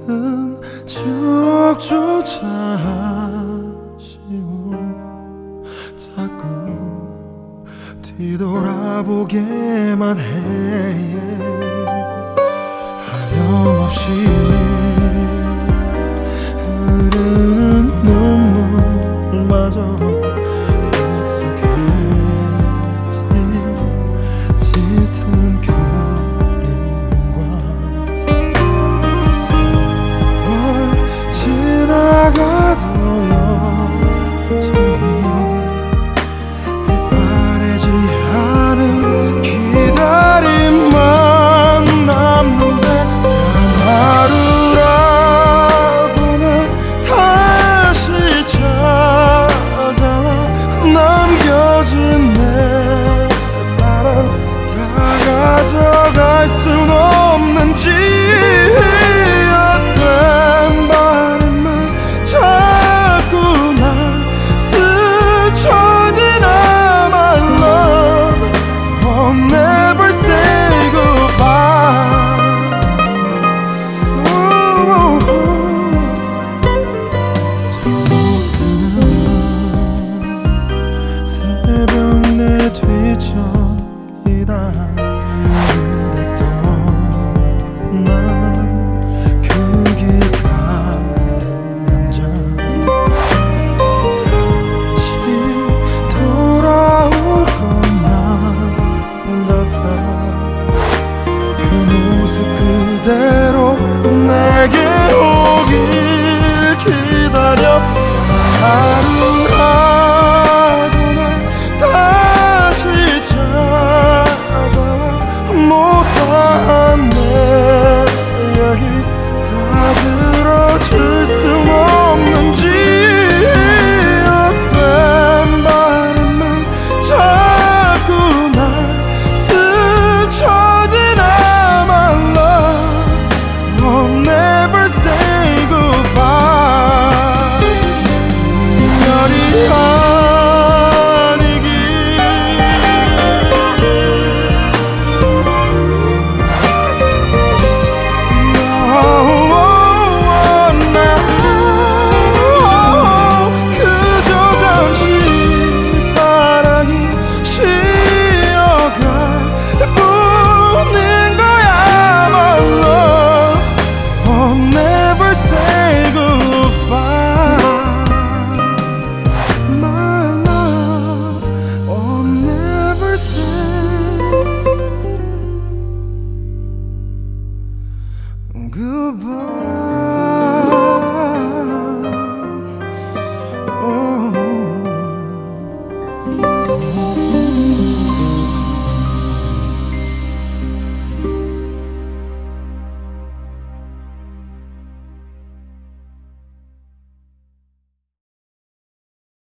추억조차 아쉬워. 자꾸 뒤돌아보게만 해. 하염없이 흐르는 눈물마저 익숙해진 짙은 그림과 세월 지나가도 여전히 빛바래지 않은 기다림만 남는데, 단 하루라도 난 다시 찾아와 남겨진 내 사랑 다 가져갈 순 없는지. 헛된 바람만 자꾸 날 스쳐지나. My love, I'll never say goodbye. 새벽 내 뒤척이다. 근데 또 난 그 길가에 앉아 다시 돌아올 것만 같아. 그 모습 그대로 내게 오길 기다려. 단 하루라도 난 다시 찾아와 못다한 내 이야기 다 들어줄 순 없는지. 헛된 바람만 자꾸 날 스쳐지나. My love, I'll never say goodbye. 이별이 아니길. 그저 잠시 사랑이 쉬어갈 뿐인 거야. My love, I'll never say goodbye. My love, I'll never say goodbye.